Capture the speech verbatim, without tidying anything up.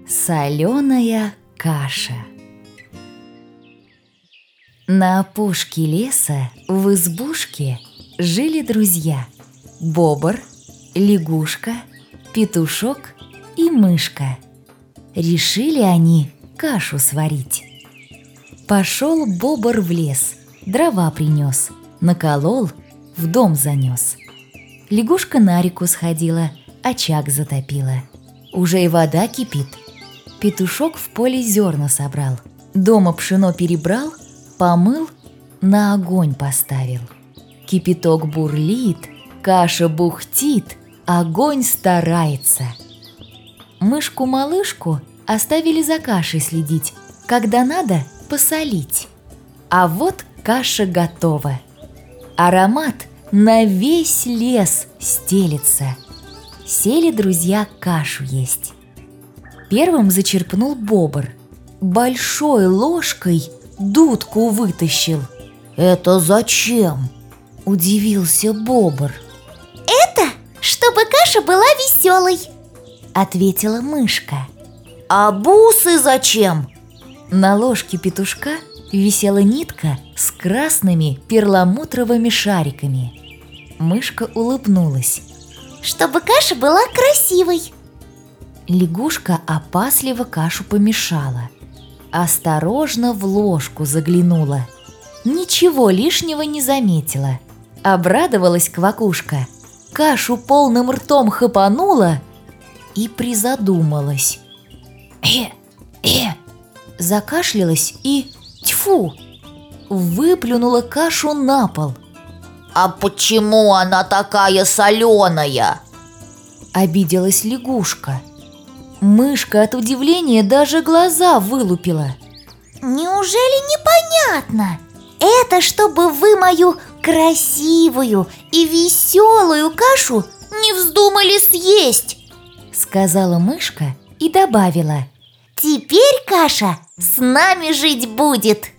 Соленая каша. На опушке леса в избушке жили друзья: бобр, лягушка, петушок и мышка. Решили они кашу сварить. Пошел бобр в лес, дрова принес, наколол, в дом занес. Лягушка на реку сходила, очаг затопила. Уже и вода кипит. Петушок в поле зерна собрал, дома пшено перебрал, помыл, на огонь поставил. Кипяток бурлит, каша бухтит, огонь старается. Мышку-малышку оставили за кашей следить, когда надо посолить. А вот каша готова. Аромат на весь лес стелется. Сели друзья кашу есть. Первым зачерпнул бобр. Большой ложкой дудку вытащил. «Это зачем?» – удивился бобр. «Это, чтобы каша была веселой», – ответила мышка. «А бусы зачем?» На ложке петушка висела нитка с красными перламутровыми шариками. Мышка улыбнулась. «Чтобы каша была красивой». Лягушка опасливо кашу помешала. Осторожно в ложку заглянула. Ничего лишнего не заметила. Обрадовалась квакушка. Кашу полным ртом хапанула и призадумалась. Э-э! Закашлялась и, тьфу, выплюнула кашу на пол. «А почему она такая соленая?» Обиделась лягушка. Мышка от удивления даже глаза вылупила. «Неужели непонятно? Это чтобы вы мою красивую и веселую кашу не вздумали съесть», сказала мышка и добавила: «Теперь каша с нами жить будет».